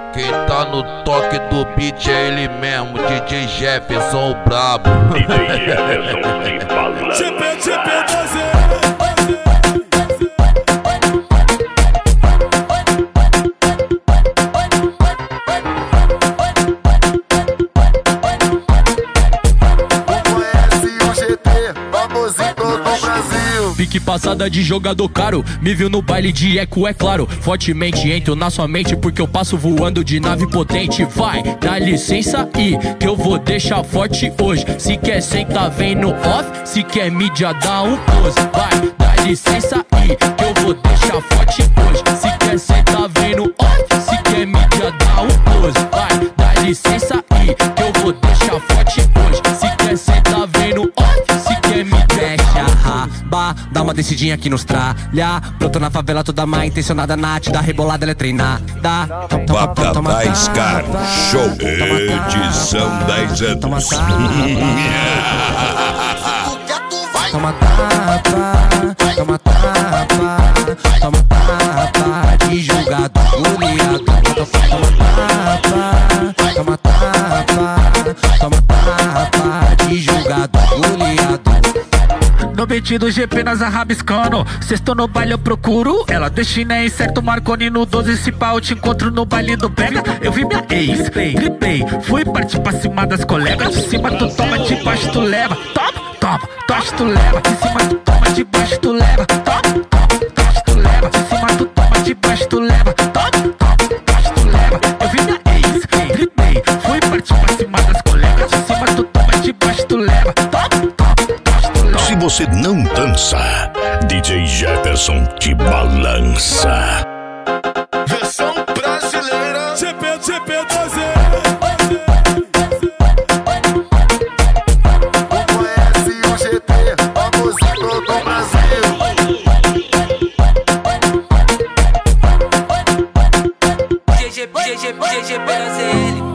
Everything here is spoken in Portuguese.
Quem tá no toque do beat é ele mesmo, DJ Jefferson o brabo. DJ Jefferson de balança. Pique passada de jogador caro, me viu no baile de eco, é claro. Fortemente entro na sua mente porque eu passo voando de nave potente. Vai, dá licença aí, que eu vou deixar forte hoje. Se quer sentar, vem no off, se quer mídia, dá um pose. Vai, dá licença aí, que eu vou deixar forte hoje. Se quer sentar, vem no off, se quer mídia, dá um pose. Vai, dá licença aí, que eu vou deixar forte hoje. Se quer sentar, vem no off, se quer mídia, deixa raba. Dá uma descidinha aqui nos tralha. Broto na favela toda má intencionada, Nath. Da rebolada ela é treinada. Bacatá Scar Show, edição 10 anos. Toma tapa, toma tapa, toma tapa de jogador goleador. Toma tapa, toma tapa, toma tapa de jogador goleador. No beat do GP nós arrabiscando. Sexto no baile eu procuro ela, destinei certo Marconi no 12. Se pá eu te encontro no baile do Pega. Eu vi minha ex, driblei, fui partir pra cima das colegas. De cima tu toma, de baixo tu leva. Toma, toma, tocha tu leva. De cima tu toma, de baixo tu leva. Toma, toma, tocha tu leva. De cima tu toma, de baixo tu leva. Toma, toma, tocha tu leva. Eu vi minha ex, driblei, fui partir pra cima das colegas. De cima tu toma, de baixo tu leva. Toma, toma. Se você não dança, DJ Jefferson te balança. Versão brasileira. GP12. Conhece o GP, a música do Brasil. GG, GG, GG,